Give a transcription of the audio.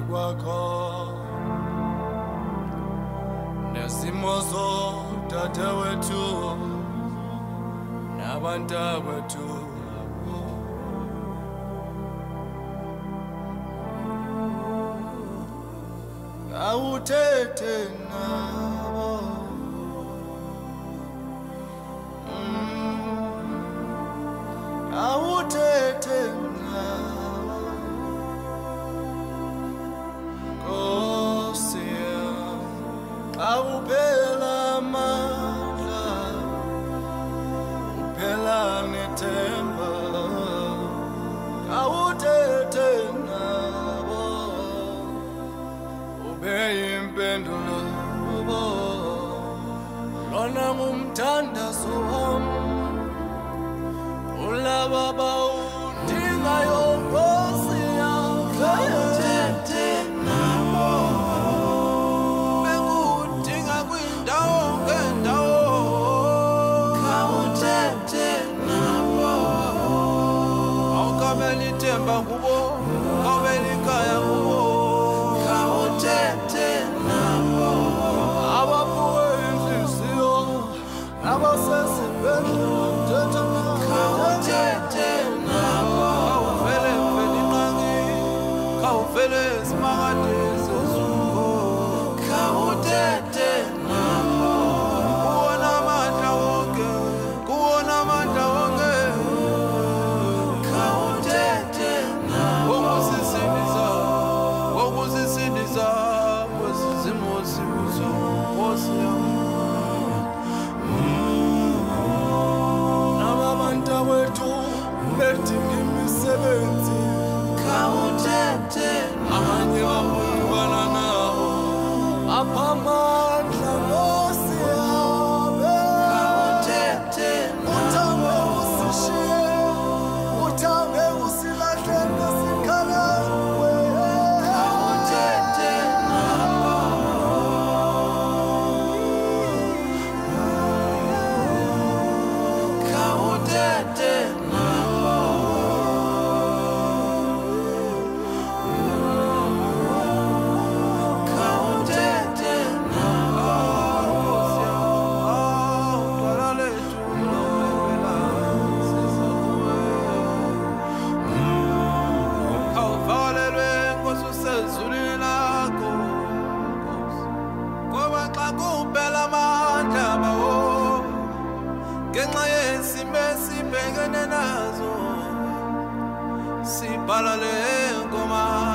kwakho nesimo zodadewethu nabantakwethu awuthethe nabo awuthethe nabo Nkosi awuphela amandla uphela nethemba awuthethe nabo impendulo lona ngumthandazo wami ulaba bawudingayo Nkosi awuthethe nabo bekudinga kwindawo ngendawo awuthethe nabo awukabela ithemba kubo awukabela ikhaya kubo awuthethe nabo ababuke inhliziyo abasesibhedlela awuthethe nabo awuvele vele inqangi awuvele simakade sezungu awuthethe nabo kuwona amandla wonke kuwona amandla wonke awuthethe nabo wokusisindisa kwezizimo zibuzo Nkosi yami nababantakwethu bedinga imisebenzi awuthethe abanye babukana nabo apha amandla Nkosi yami awuthethe uthambe usishiye uthambe usilahle ngesikhala awuthethe nabo awuthethe nabo awuthethe nabo udwala lethu lovela sizakuwe awuvalelwe Nkosi usezulwini lakho ngoba xa kuphela amandla bawo ngenxa yesimo esibhekene nazo sibhala le ngoma